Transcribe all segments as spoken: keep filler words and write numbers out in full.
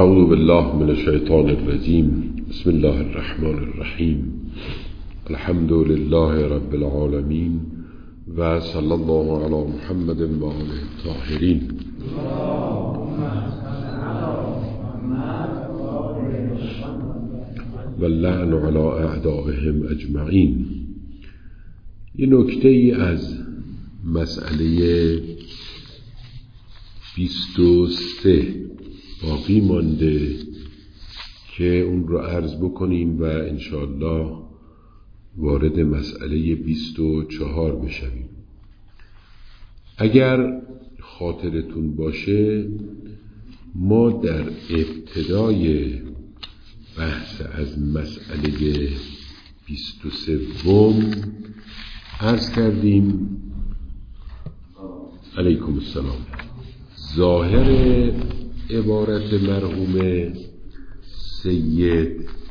اعوذ بالله من الشیطان الرجیم. بسم الله الرحمن الرحیم. الحمد لله رب العالمین و صلی الله علی محمد و آله الطاهرین. و اللعن علی اعدائهم اجمعین. یه نکته ای از مسئله بیست و سه باقی مانده که اون رو عرض بکنیم و انشاءالله وارد مسئله بیست و چهار بشویم. اگر خاطرتون باشه ما در ابتدای بحث از مسئله بیست و سوم عرض کردیم علیکم السلام. ظاهر عبارت مرحوم سید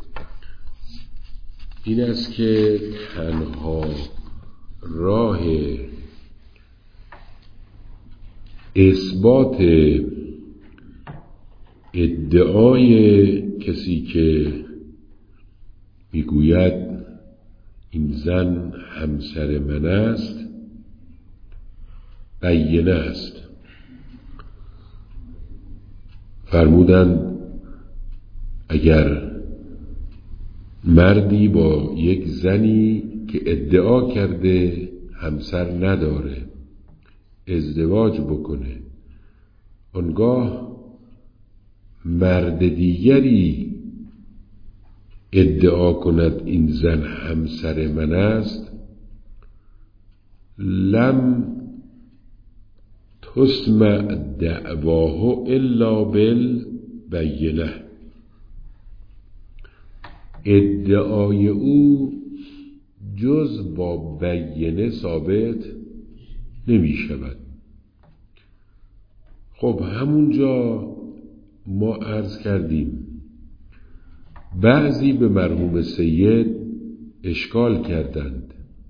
این است که تنها راه اثبات ادعای کسی که میگوید این زن همسر من است بینه است. فرمودند اگر مردی با یک زنی که ادعا کرده همسر نداره ازدواج بکنه، آنگاه مرد دیگری ادعا کند این زن همسر من است، لم تسمع دعواه الا بالبینه. ادعای او جز با بینه ثابت نمی شود. خب همونجا ما عرض کردیم بعضی به مرحوم سید اشکال کردند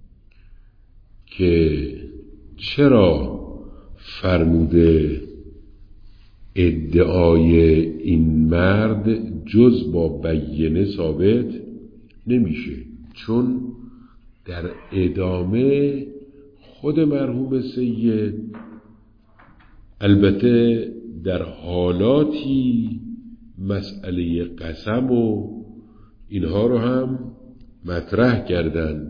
که چرا فرموده ادعای این مرد جز با بینه ثابت نمیشه، چون در ادامه خود مرحوم سید البته در حالاتی مسئله قسم و اینها رو هم مطرح کردند.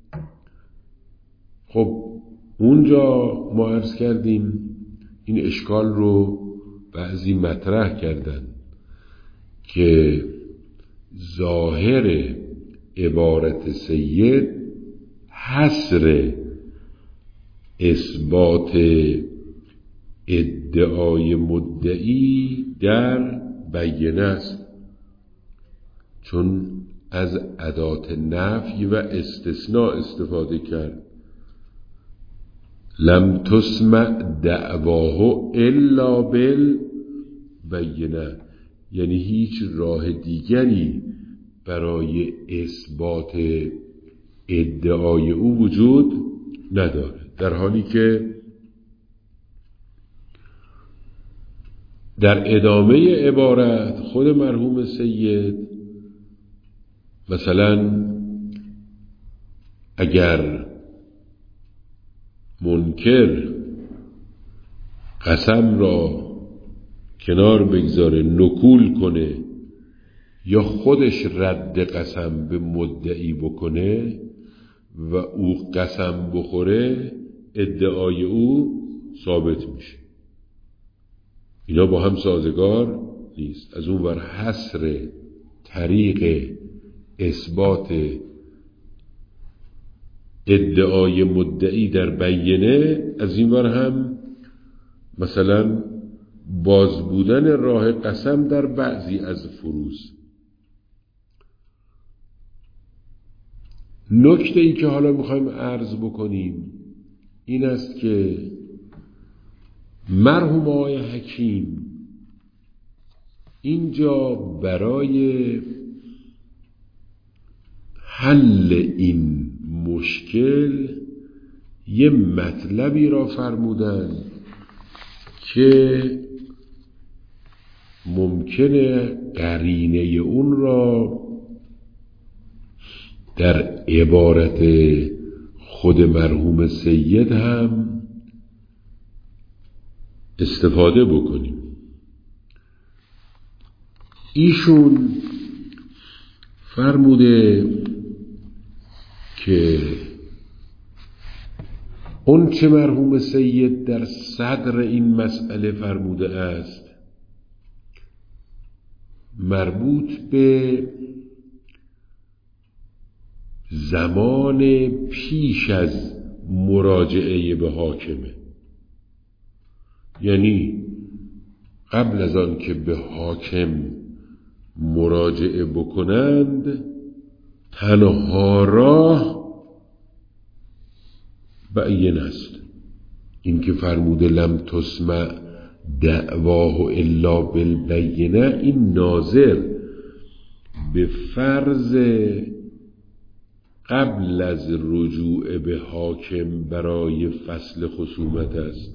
خب اونجا ما عرض کردیم این اشکال رو بعضی مطرح کردند که ظاهر عبارت سید حصر اثبات ادعای مدعی در بینه است، چون از ادات نفی و استثناء استفاده کرد. لم تسمع دعواه الا بالبینه، یعنی هیچ راه دیگری برای اثبات ادعای او وجود نداره، در حالی که در ادامه عبارت خود مرحوم سید مثلا اگر منکر قسم را کنار بگذاره نکول کنه یا خودش رد قسم به مدعی بکنه و او قسم بخوره ادعای او ثابت میشه. اینا با هم سازگار نیست. از اون ور حصر طریق اثبات ادعای مدعی در بینه، از این ور هم مثلا باز بودن راه قسم در بعضی از فروض. نکته ای که حالا میخوایم عرض بکنیم این است که مرحوم آقای حکیم اینجا برای حل این مشکل یه مطلبی را فرمودن که ممکنه قرینه اون را در عبارت خود مرحوم سید هم استفاده بکنیم. ایشون فرموده که اون چه مرحوم سید در صدر این مسئله فرموده است مربوط به زمان پیش از مراجعه به حاکمه، یعنی قبل از آن که به حاکم مراجعه بکنند تنها راه بیان است. این که فرموده لم تسمع دعواه الا بالبینه، این ناظر به فرض قبل از رجوع به حاکم برای فصل خصومت است.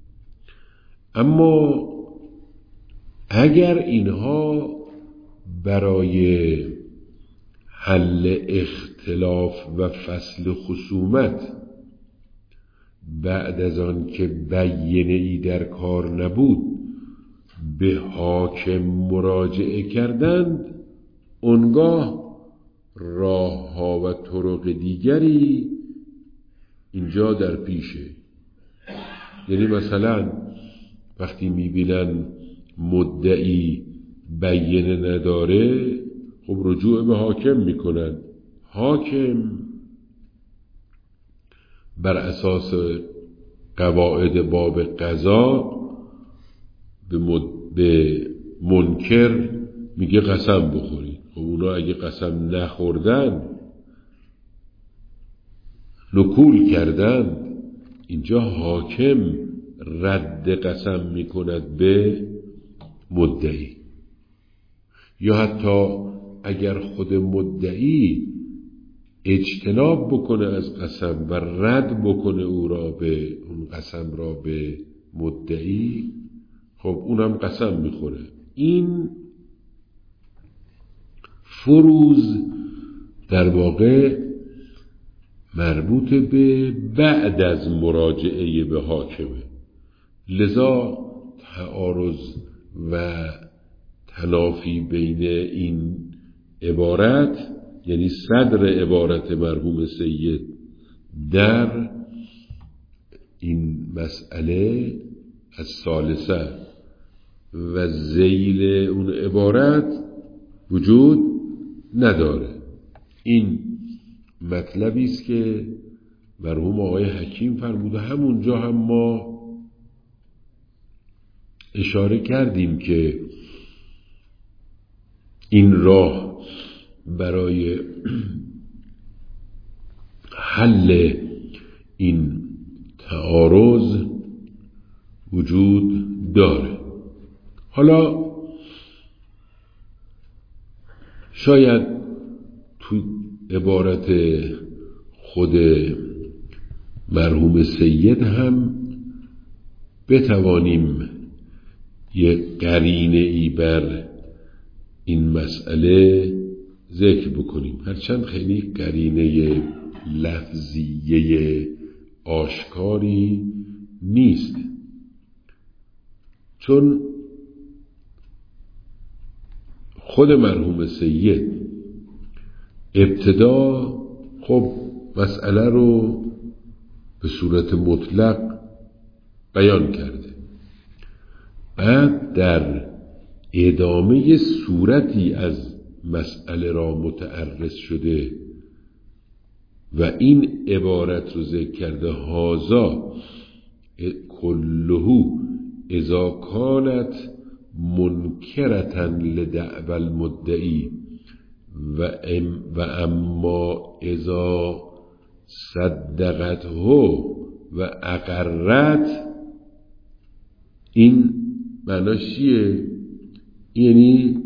اما اگر اینها برای حل اختلاف و فصل خصومت بعد از آن که بیینه ای در کار نبود به حاکم مراجعه کردند، اونگاه راه ها و طرق دیگری اینجا در پیشه. یعنی مثلا وقتی میبینن مدعی بیینه نداره، خب رجوع به حاکم میکنن. حاکم بر اساس قواعد باب قضا به, مد... به منکر میگه قسم بخورید. خب اونا اگه قسم نخوردن، نکول کردن، اینجا حاکم رد قسم میکند به مدعی. یا حتی اگر خود مدعی اجتناب بکنه از قسم و رد بکنه او را به اون قسم را به مدعی، خب اونم قسم میخوره. این فروض در واقع مربوط به بعد از مراجعه به حاکمه. لذا تعارض و تنافی بین این عبارت، یعنی صدر عبارت مرحوم سید در این مسئله از ثالثه و ذیل اون عبارت وجود نداره. این مطلبی است که مرحوم آقای حکیم فرموده. همونجا هم ما اشاره کردیم که این راه برای حل این تعارض وجود داره. حالا شاید تو عبارت خود مرحوم سید هم بتوانیم یک قرینه ای بر این مسئله ذکر بکنیم، هرچند خیلی قرینه لفظیه آشکاری نیست، چون خود مرحوم سید ابتدا خب مسئله رو به صورت مطلق بیان کرده، بعد در ادامه صورتی از مسئله را متعرض شده و این عبارت رو ذکر کرده: هازا کلهو اذا کانت منکرتن لدعو المدعی و, ام و اما اذا صدقته و اقرت. این معناش چیه؟ یعنی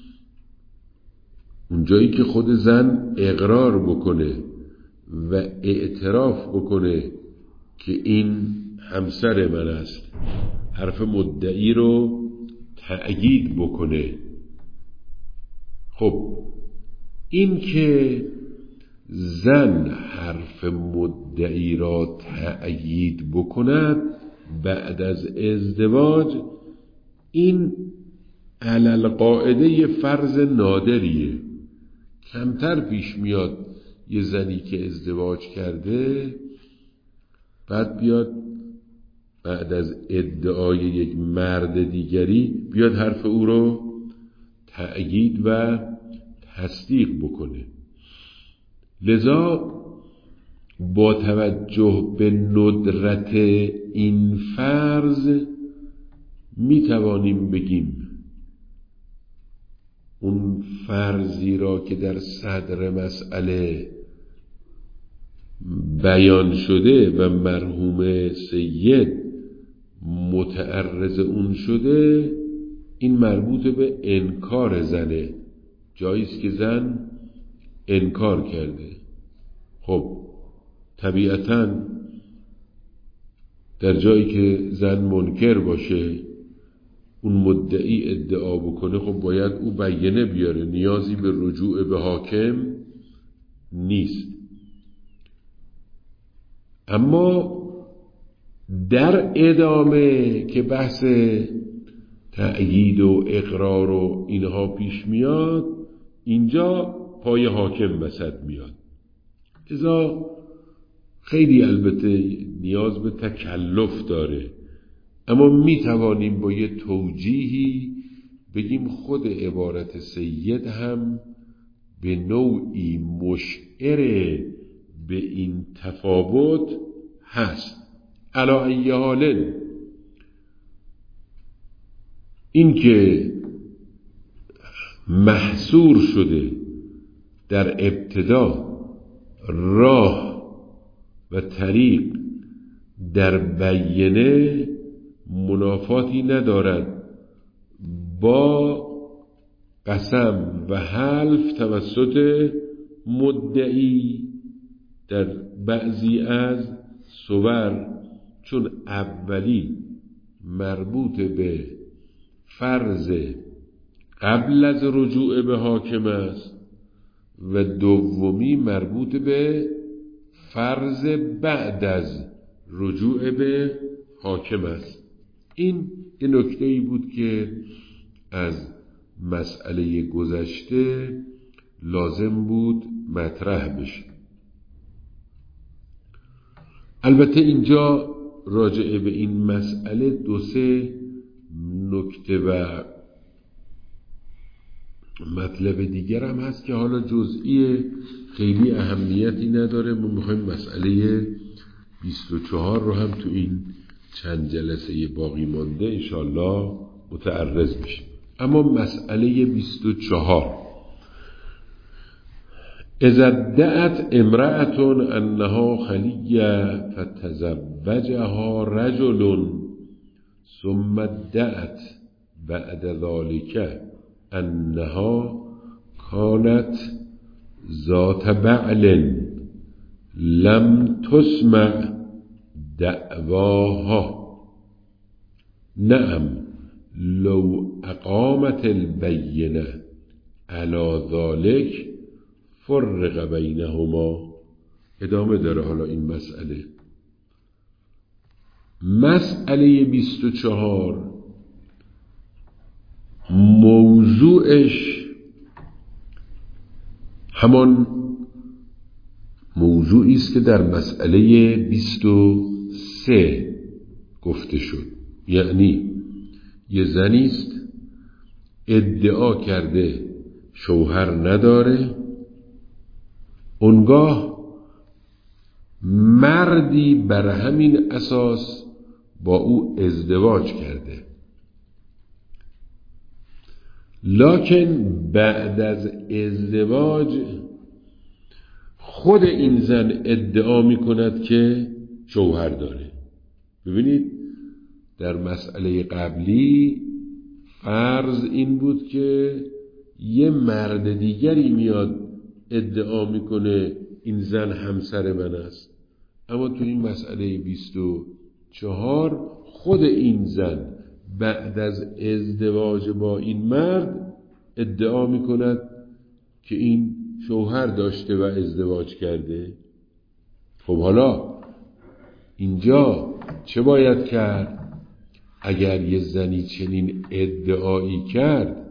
اونجایی که خود زن اقرار بکنه و اعتراف بکنه که این همسر من است، حرف مدعی رو تأیید بکنه. خب این که زن حرف مدعی را تأیید بکند بعد از ازدواج، این علل قاعده فرض نادریه. کمتر پیش میاد یه زنی که ازدواج کرده بعد بیاد بعد از ادعای یک مرد دیگری بیاد حرف او رو تأیید و تصدیق بکنه. لذا با توجه به ندرت این فرض می توانیم بگیم اون فرضی را که در صدر مسئله بیان شده و مرحوم سید متعرض اون شده، این مربوط به انکار زنه. جاییست که زن انکار کرده. خب طبیعتاً در جایی که زن منکر باشه، اون مدعی ادعا بکنه، خب باید او بیانه بیاره، نیازی به رجوع به حاکم نیست. اما در ادامه که بحث تأیید و اقرار و اینها پیش میاد، اینجا پای حاکم وسط میاد. لذا خیلی البته نیاز به تکلف داره، اما می توانیم با یه توجیهی بگیم خود عبارت سید هم به نوعی مشعر به این تفاوت هست. علی ای حال این که محصور شده در ابتدا راه و طریق در بیانه منافاتی ندارد با قسم و حلف توسط مدعی در بعضی از صور، چون اولی مربوط به فرض قبل از رجوع به حاکم است و دومی مربوط به فرض بعد از رجوع به حاکم است. این یه نکته‌ای بود که از مسئله گذشته لازم بود مطرح بشه. البته اینجا راجع به این مسئله دو سه نکته و مطلب دیگر هم هست که حالا جزئی خیلی اهمیتی نداره. ما میخوایم مسئله بیست و چهار رو هم تو این چند جلسه باقی مانده انشاءالله متعرض بشیم. اما مسئله بیست و چهار: اذا ادعت امرأة انها خلیه فتزوجها رجل ثم ادعت بعد ذلك انها كانت ذات بعل لم تسمع دعواها. نعم لو اقامت البینه علی ذلك فرق بینهما. ادامه داره حالا این مسئله. مسئله بیست و چهار موضوعش همان موضوعی است که در مسئله بیست و سه گفته شد. یعنی یه زنی است ادعا کرده شوهر نداره، اونگاه مردی بر همین اساس با او ازدواج کرده، لکن بعد از ازدواج خود این زن ادعا می کند که شوهر داره. ببینید در مسئله قبلی فرض این بود که یه مرد دیگری میاد ادعا میکنه این زن همسر من است، اما تو این مسئله بیست و چهار خود این زن بعد از ازدواج با این مرد ادعا میکند که این شوهر داشته و ازدواج کرده. خب حالا اینجا چه باید کرد؟ اگر یه زنی چنین ادعایی کرد،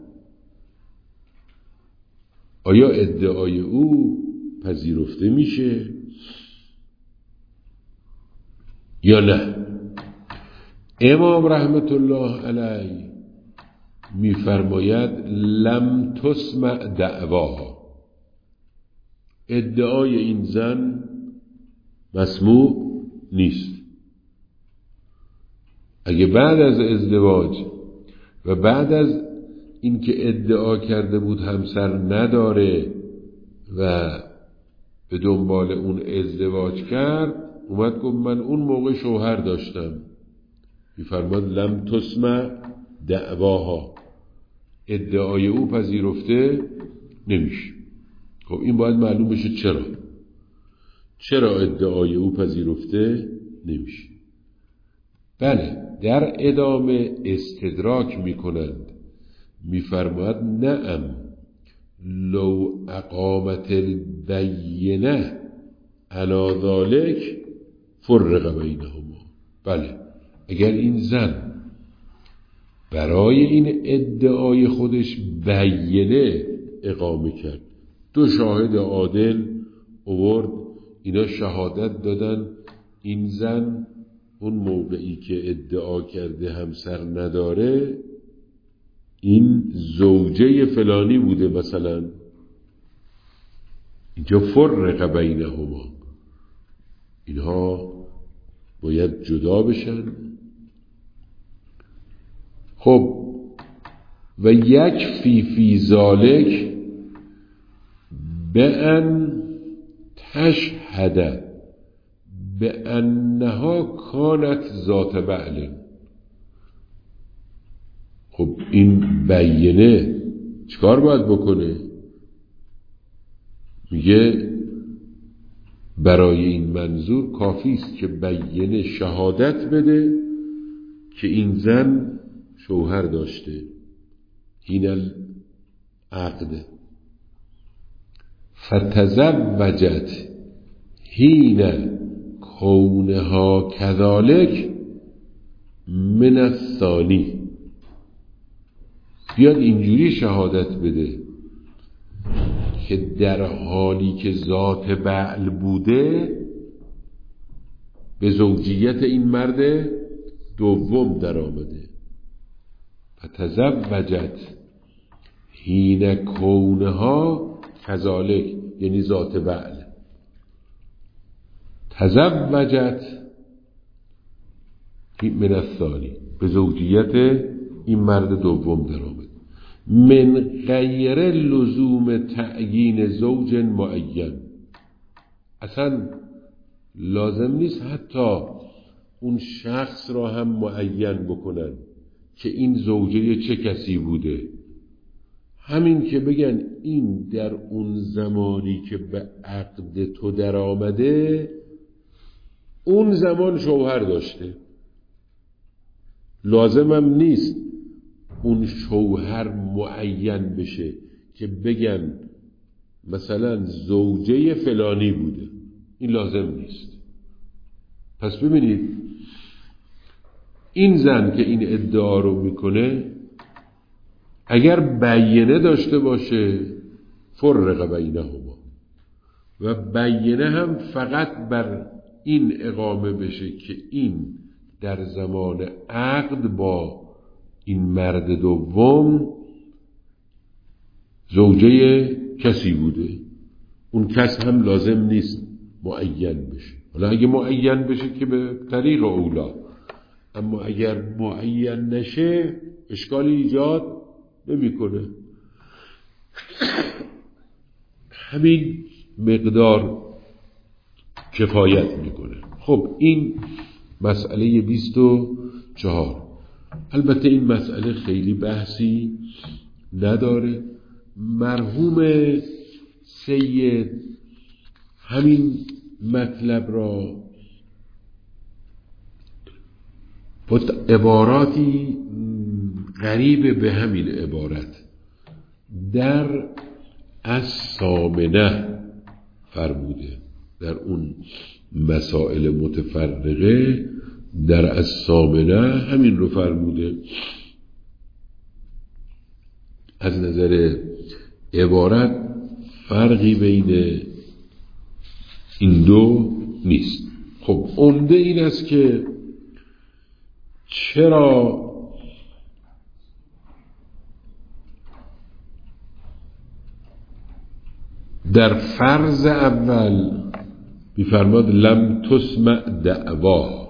آیا ادعای او پذیرفته میشه یا نه؟ امام رحمت الله علیه میفرماید لم تسمع دعواها، ادعای این زن مسموع نیست. اگه بعد از ازدواج و بعد از اینکه ادعا کرده بود همسر نداره و به دنبال اون ازدواج کرد، اومد گفت من اون موقع شوهر داشتم، میفرماد لم تسمع دعواها، ادعای او پذیرفته نمیشه. خب این باید معلوم بشه چرا چرا ادعای او پذیرفته نمیشه. بله، در ادامه استدراک میکنند، میفرماید نعم لو اقامت البینه علی ذلک فرق بینهما. بله، اگر این زن برای این ادعای خودش بینه اقامه کرد، دو شاهد عادل آورد، اینا شهادت دادن این زن اون موقعی که ادعا کرده همسر نداره این زوجه فلانی بوده مثلا، اینجا فرق بینهما، اینها باید جدا بشن. خب و یک فی فی ذالک به ان تشهد به انها کانت ذات بعل. خب این بینه چیکار باید بکنه؟ میگه برای این منظور کافی است که بینه شهادت بده که این زن شوهر داشته، این العقد فتزوجت حین کونها کذالک من الثانی. بیاد اینجوری شهادت بده که در حالی که ذات بعل بوده به زوجیت این مرد دوم در آمده. فتزوجت حین کونها کذالک یعنی ذات بعل، تزوجت من الثانی به زوجیت این مرد دوم در آمد. من غیر لزوم تعیین زوج معین، اصلا لازم نیست حتی اون شخص را هم معین بکنن که این زوجه چه کسی بوده، همین که بگن این در اون زمانی که به عقد تو در آمده اون زمان شوهر داشته، لازمم نیست اون شوهر معین بشه که بگن مثلا زوجه فلانی بوده، این لازم نیست. پس ببینید این زن که این ادعا رو میکنه اگر بینه داشته باشه فرق بینهما، و بینه هم فقط بر این اقامه بشه که این در زمان عقد با این مرد دوم زوجه کسی بوده، اون کس هم لازم نیست معین بشه. حالا اگه معین بشه که به طریق اولا، اما اگر معین نشه اشکالی ایجاد نمیکنه. همین مقدار کفایت میکنه. خب این مسئله بیست و چهار. البته این مسئله خیلی بحثی نداره. مرحوم سید همین مطلب را با عباراتی قریب به همین عبارت در الثامنه فرموده، در اون مسائل متفرقه در الثامنه همین رو فرموده. از نظر عبارت فرقی بین این دو نیست. خب عمده این است که چرا در فرض اول می‌فرماد لم تسمع دعوا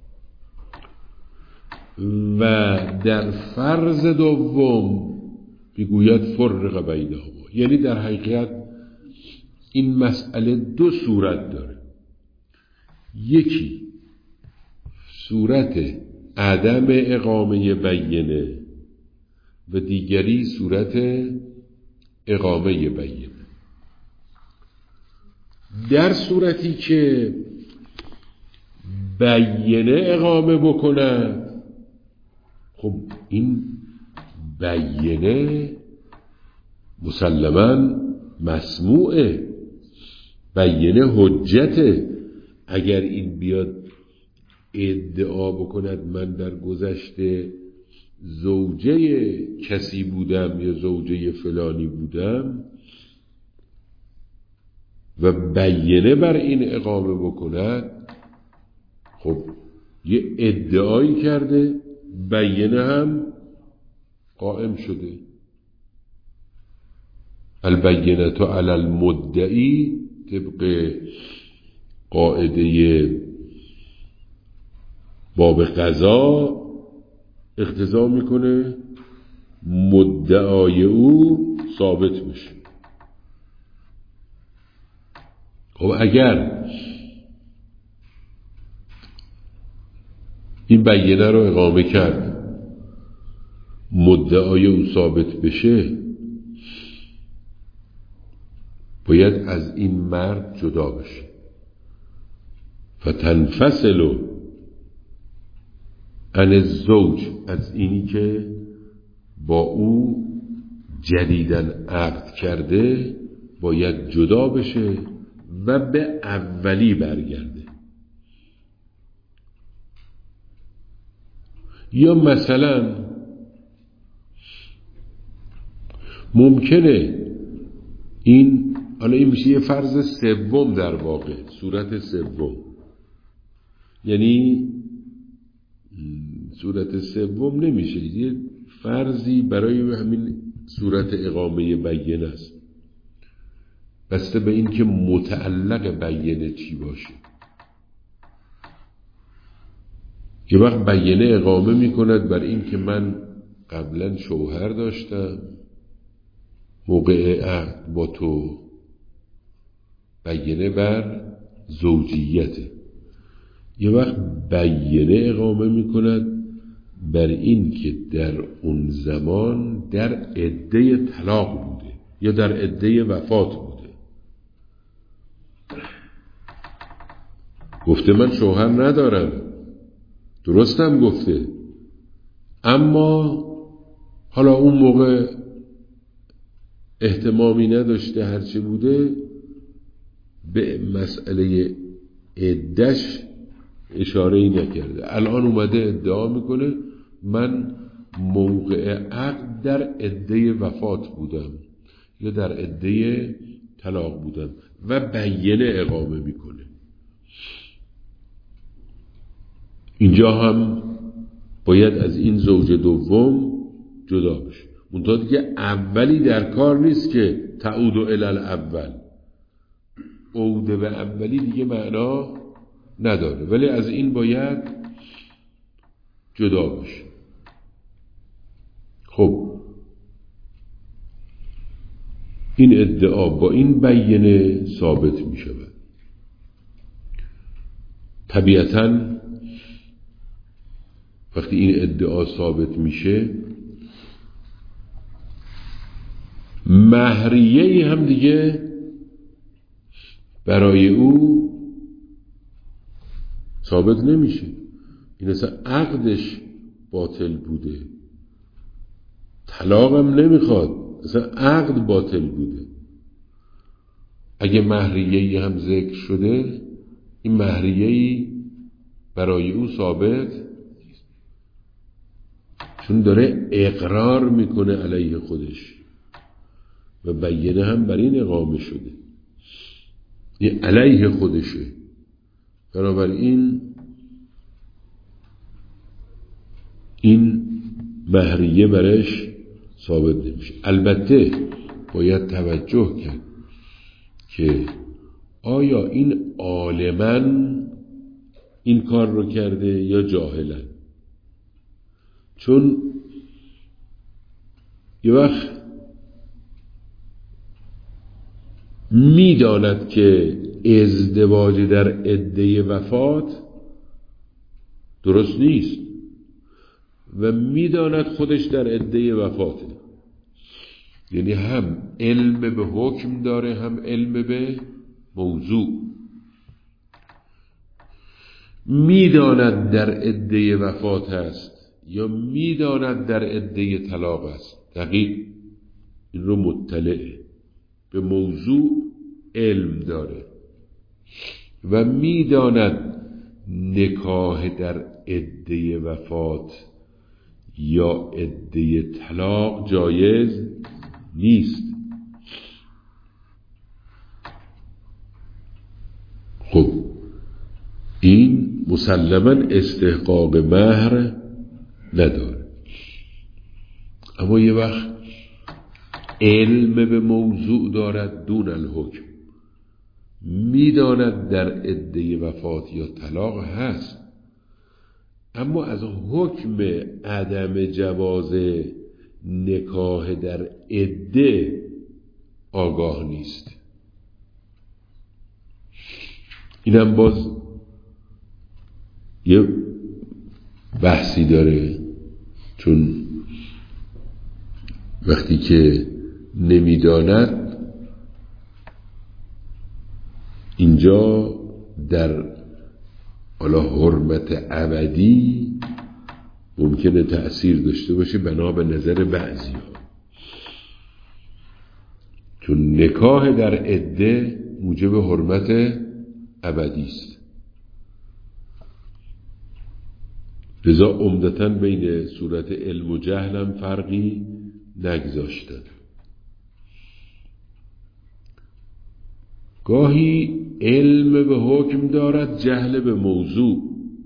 و در فرض دوم میگوید فرق بینهما، یعنی در حقیقت این مسئله دو صورت داره، یکی صورت عدم اقامه بینه و دیگری صورت اقامه بینه. در صورتی که بینه اقامه بکند، خب این بینه مسلماً مسموعه، بینه حجته. اگر این بیاد ادعا بکند من در گذشته زوجه کسی بودم یا زوجه فلانی بودم و بینه بر این اقامه بکند، خب یه ادعایی کرده، بینه هم قائم شده. البینة علی المدعی طبق قاعده باب قضا اقتضا میکنه مدعای او ثابت بشه. خب اگر این بینه رو اقامه کرد مدعای او ثابت بشه، باید از این مرد جدا بشه. فتنفصل عن الزوج، از اینی که با او جدیدن عقد کرده باید جدا بشه و به اولی برگرده. یا مثلا ممکنه این، حالا این میشه یه فرض سوم در واقع، صورت سوم، یعنی صورت سوم نمیشه، یه فرضی برای همین صورت اقامه بینه است، بسته به این که متعلق بینه چی باشه. یه وقت بینه اقامه میکند بر این که من قبلا شوهر داشتم، موقع عقد با تو بینه بر زوجیته. یه وقت بینه اقامه میکند بر این که در اون زمان در عده طلاق بوده یا در عده وفات بوده. گفته من شوهر ندارم، درستم گفته، اما حالا اون موقع اهتمامی نداشته، هرچی بوده، به مسئله عدش اشاره ای نکرده. الان اومده ادعا میکنه من موقع عقد در عده وفات بودم یا در عده طلاق بودم و بینه اقامه میکنه. اینجا هم باید از این زوج دوم جدا بشه. منتها دیگه اولی در کار نیست که تعود الی الاول، عود به اولی دیگه معنا نداره، ولی از این باید جدا بشه. خب این ادعا با این بینه ثابت می شود. طبیعتاً وقتی این ادعا ثابت میشه، مهریه هم دیگه برای او ثابت نمیشه. این اصلا عقدش باطل بوده، طلاقم نمیخواد، اصلا عقد باطل بوده. اگه مهریه‌ای هم ذکر شده، این مهریه‌ای برای او ثابت چون داره اقرار میکنه علیه خودش و بینه هم بر این اقامه شده، این علیه خودشه. بنابراین این مهریه برش ثابت نمیشه. البته باید توجه کرد که آیا این عالماً این کار رو کرده یا جاهلاً. چون یه وقت میداند که ازدواج در عده وفات درست نیست و میداند خودش در عده وفاته، یعنی هم علم به حکم داره هم علم به موضوع. میداند در عده وفات است یا میداند در عده طلاق است، دقیق این رو مطلعه، به موضوع علم داره و میداند نکاح در عده وفات یا عده طلاق جایز نیست. خب این مسلماً استحقاق مهر نداره، اما یه وقت علم به موضوع دارد دون الحکم، میداند در عده وفات یا طلاق هست اما از حکم عدم جواز نکاح در عده آگاه نیست. اینم باز یه بحثی داره، چون وقتی که نمیداند اینجا در حالا حرمت ابدی ممکنه تأثیر داشته باشه بنا به نظر بعضی ها، چون نکاح در عده موجب حرمت ابدی است. لذا عمدتاً بین صورت علم و جهل هم فرقی نگذاشتن. گاهی علم به حکم دارد جهل به موضوع،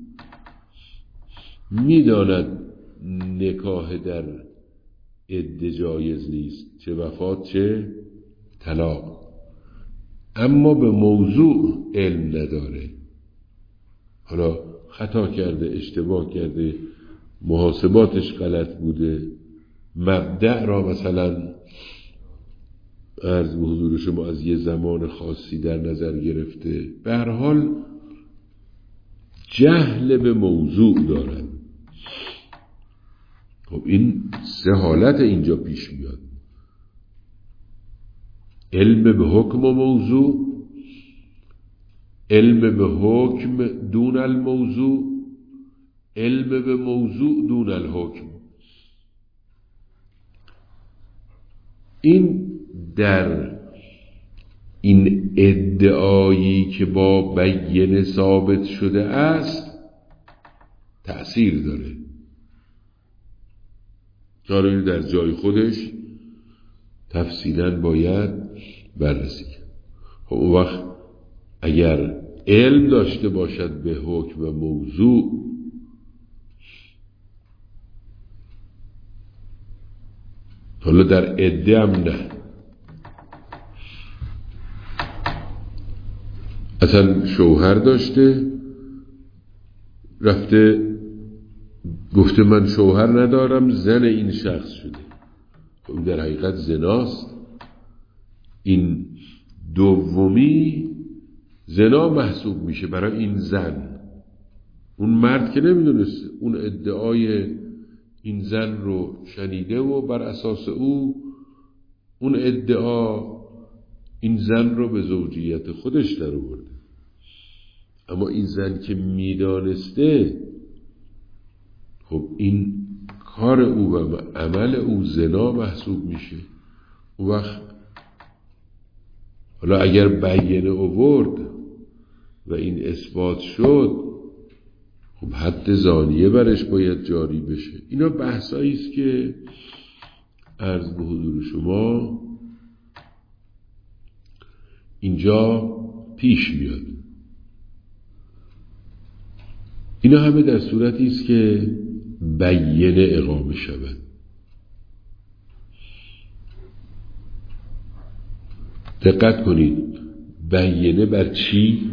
میداند نکاح در عده جایز نیست، چه وفات چه طلاق، اما به موضوع علم نداره. حالا خطا کرده، اشتباه کرده، محاسباتش غلط بوده، مبدأ را مثلا عرض به حضور شما از یه زمان خاصی در نظر گرفته، به هر حال جهل به موضوع دارد. خب این سه حالت اینجا پیش میاد: علم به حکم و موضوع، علم به حکم دون الموضوع، علم به موضوع دون الحکم. این در این ادعایی که با بینه ثابت شده است تأثیر داره، داره در جای خودش تفصیلاً باید بررسی کرد. خب اون وقت اگر علم داشته باشد به حکم و موضوع، حالا در عده هم نه، اصلا شوهر داشته رفته گفته من شوهر ندارم، زن این شخص شده، خب در حقیقت زناست. این دومی زنا محسوب میشه برای این زن. اون مرد که نمیدونست، اون ادعای این زن رو شنیده و بر اساس او اون ادعا این زن رو به زوجیت خودش در آورده. اما این زن که میدانسته، خب این کار او و عمل او زنا محسوب میشه. اون وقت حالا اگر بیانه آورد و این اثبات شد، خب حد زانیه برش باید جاری بشه. اینا بحثایی است که عرض به حضور شما اینجا پیش میاد. اینا همه در صورتی است که بیانه اقامه شود. دقت کنید، بیانه بر چی؟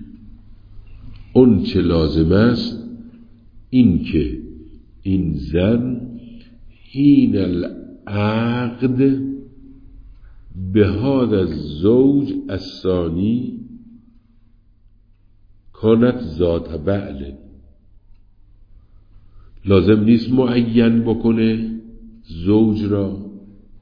اون چه لازم است این که این زن حین العقد به هذا الزوج الثانی کانت ذات بعل، لازم نیست معین بکنه زوج را،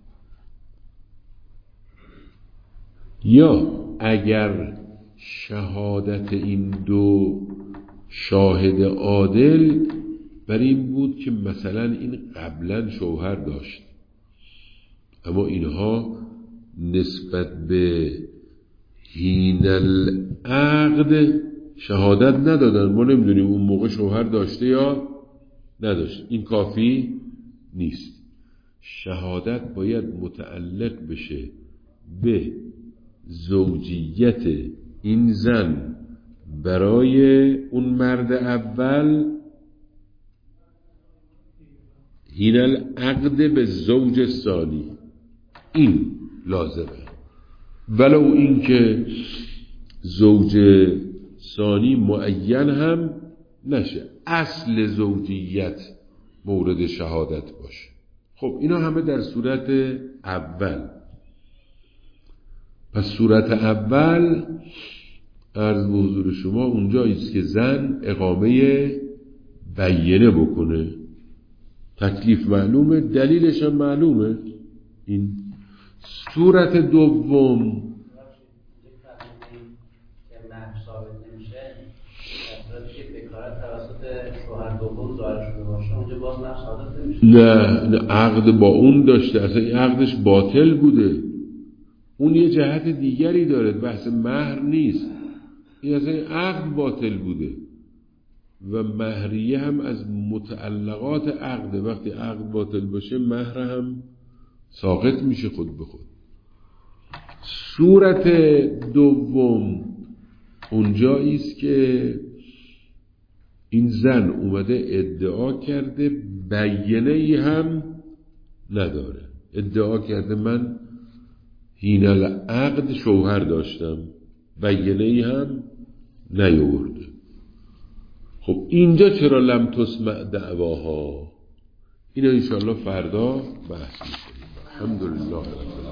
یا اگر شهادت این دو شاهد عادل بر این بود که مثلا این قبلا شوهر داشت اما اینها نسبت به حین العقد شهادت ندادن، ما نمیدونیم اون موقع شوهر داشته یا نداشت. این کافی نیست. شهادت باید متعلق بشه به زوجیت این زن برای اون مرد اول حین العقد به زوج ثانی، این لازمه. ولو این که زوج ثانی معین هم نشه، اصل زوجیت مورد شهادت باشه. خب اینا همه در صورت اول. پس صورت اول عرض به حضور شما اونجاییست که زن اقامه بیانه بکنه، تکلیف معلومه، دلیلش هم معلومه. این صورت دوم نه نه عقد با اون داشته، اصلا این عقدش باطل بوده. اون یه جهت دیگری داره، بحث مهر نیست. این اصلا این عقد باطل بوده و مهریه هم از متعلقات عقد. وقتی عقد باطل باشه مهر هم ساقط میشه خود به خود. صورت دوم اونجایی است که این زن اومده ادعا کرده، بیانه ای هم نداره، ادعا کرده من حین العقد شوهر داشتم، بیانه ای هم نیاورده. خب اینجا چرا لم تسمع دعواها؟ اینا انشاءالله فردا بحث می‌کنیم. الحمدلله.